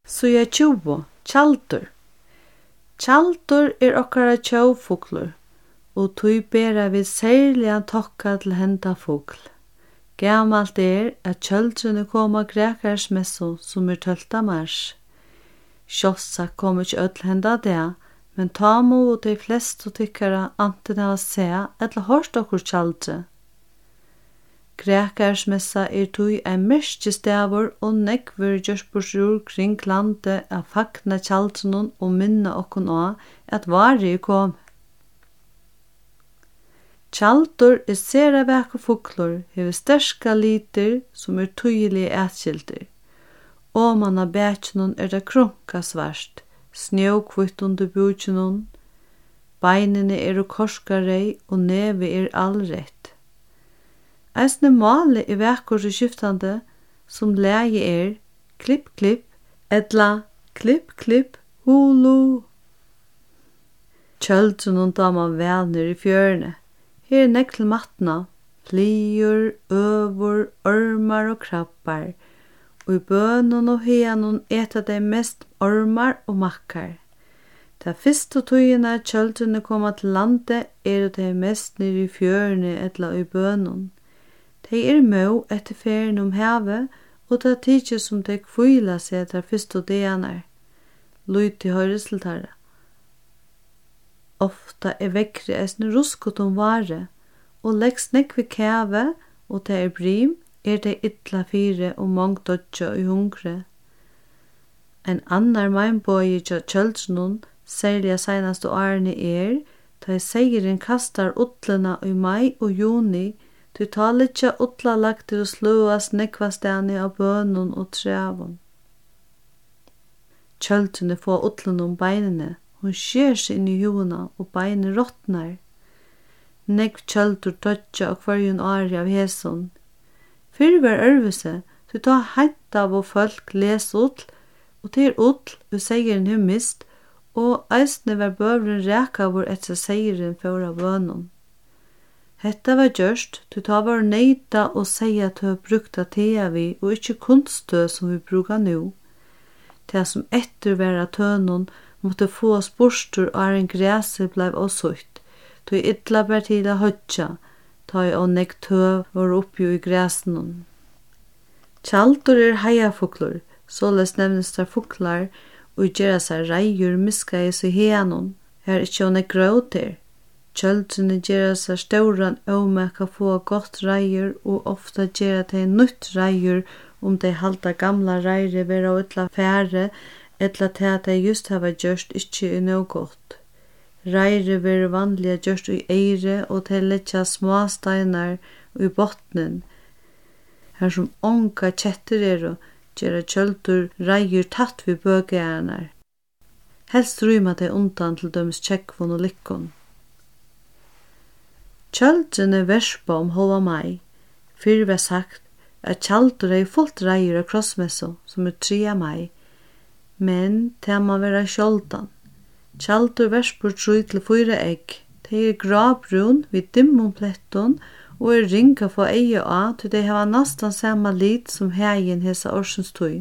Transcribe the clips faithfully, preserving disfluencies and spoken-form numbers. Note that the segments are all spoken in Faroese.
Sida tjúgu, tjaldur. Tjaldur er okkara tjófuglur og tí bera við serligan tokka til henda fugl. Gamalt er at tjöldruni koma grækarismessu sum er tólvta mars. Sjálvsagt kom ikki øll henda dag, men tá mugu dei flestu tykkara antin hava sæð ella hørt okkur tjaldri. Grækarismessa er tí ein merkistaður og nógv verður gjørt burtur kring landið at fagna tjaldrunum og minna okkum á at vari er komið. Tjaldur er sera vakur fuglur, hevur sterka litir sum er týðiliga atskildir. Oman á bakinum er það krunka svart, snjóhvítt undir búkinum, beinini eru korskarey og nevi er alrætt. Eisini máli er vakur og skiftandi, sum lagi er klipp klipp, ella klipp klipp hulu. Tjöldrunum dáma væl niður í fjøruni. Her er nekk til matna, flygur, øvur, ormar og krabbar, og i bønun og hianun eta dei mest ormar og makkar. Ta fyrstu tøyina tjöldruni koma til landet eru dei mest nýr í fjøruni ella í bønun. Dei er mó etter ferien om havet, og ta tidsi som dei kvíla seg etter fyrstu dagarnar. Lúti høyres til tarra. Ofta er vekkri eisne ruskut om vare, og leggs nekk vi kæve, og det er brim, er det illa fire og mong dodja og hungre. En annar meinbøy tja tjöldrunum, særliga seinastu årene er, ta seirin kastar utlena i mai og juni, du tar littja utla lagtir og slåast nekvastani av bønun og trævun. Tjöldrunni få utlena om beinene, hon skjer seg inn i hjuna og beini råtnar. Nekv tjöldur dodja og hverjun ári av hesun. Fyrr var örvuse, du tar hænt av og folk les utl, og til utl og seirin hef mist, og eisne var bøvren rekavur etter seirin fjóra bønun. Hetta var gjørst, du tar var neita og seia til å brukta tea vi og ikkje kunstø som vi brukar nu. Det som etterværa tønun måtte få oss borstur og en græse blei åsutt, tog ytla bær til a høtja, ta i og nekk tøv var oppi i græsenun. Tjaldur er heiafuglur, såles nevnes der fuglar, og gjerra seg reiur miskais i heanun, her ikkje og nekk gråter. Tjöldrunni gjerra seg stauran ómekka få gott reiur, og ofta gjerra tei nytt reiur om dei halda gamla reiri vera utla fære, ella til at dei just hava gjørst ikkje er nóg gott. Reiri veru vanliga gjørst i eire og til leggja små steinar i botnen. Her som onka kjettir eru, gjerra tjöldur reiur tatt vi bøgearnar. Helst rýma dei undan til døms tjekkvun og likkun. Tjöldrunni verspa om halva mai. Fyrr var sagt at tjaldur er fullt reiur av krossmessu som er trea mai. Men det må være sjoldan. Tjaldur verspur tru til fyra egg. De er gravbrun vid dimmum plettun og er ringa få eie av til de hava nastan sama lit som hegin hesa orsens tøy.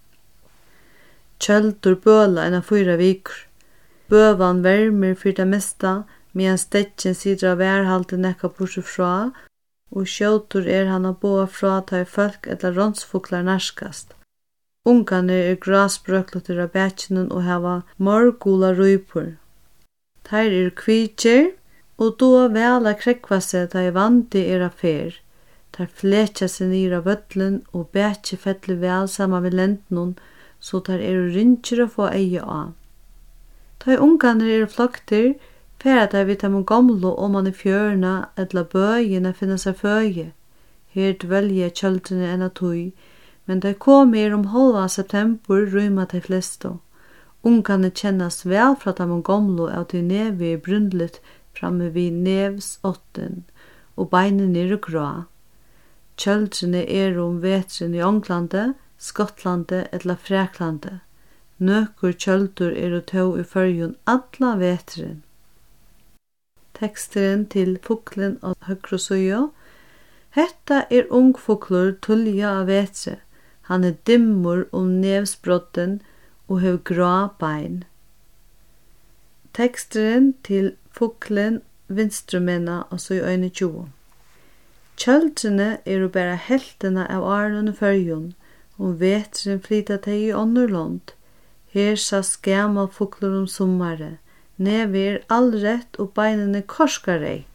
Tjaldur bøla enn av fyra vikur. Bøvan vermer fyrir det mesta, medan stetjen sidra værhaldi nekka bursu fra, og skjótur er han a boa fra ta i folk eller ronsfuglar narskast. Ungarnir er grasbrøklutur av bækinun og hava morgula røypur. Tær er kvíkir, og då vel a krekva seg ta i vandi er a fer. Tær fletja seg nir av völlun og bæki fettli vel saman við lendnun, så tær er rinnkir å få eie av. Ta i ungarnir er floktir, fer at vi tar mun gamlu om man i fjørna etla bøgin a finna seg føye. Her dvelja tjöldrunni enn a tøy, men de kom er om halva september rymma de flesto. Ungarne kjennast vel fra de gamlo av de nevi er brundlet framme vid nevs åtten, og beinen er grå. Tjöldrunni er om vetren i Ånglande, Skottlande eller Fræklande. Nøkur tjöldur er og tå i førjun alla vetren. Teksteren til fuglen og høgru søya. Hetta er ung fuglur tullja av vetre. Han er dimmur om nevsbrotten og hevur grá bein. Teksturin til fuglin vinstrumenna á síðu einogtjúgu. Tjøldrini eru bara helvtina av árunum í Føroyum. Um veturin flyta tey í onnur lond. Her sæst gamal fuglur um summarið. Nevið er alrætt og beinini korskareyð.